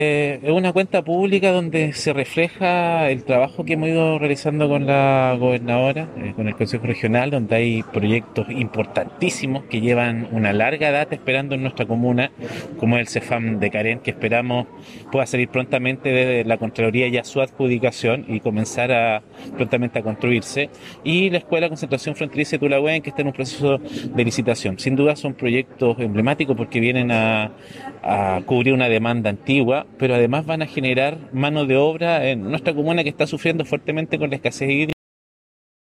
Es una cuenta pública donde se refleja el trabajo que hemos ido realizando con la gobernadora, con el Consejo Regional, donde hay proyectos importantísimos que llevan una larga data esperando en nuestra comuna, como el CEFAM de Carén, que esperamos pueda salir prontamente de la Contraloría ya su adjudicación y comenzar prontamente a construirse, y la Escuela de Concentración Fronteriza de Tulahuén, que está en un proceso de licitación. Sin duda son proyectos emblemáticos porque vienen a cubrir una demanda antigua, pero además van a generar mano de obra en nuestra comuna que está sufriendo fuertemente con la escasez hídrica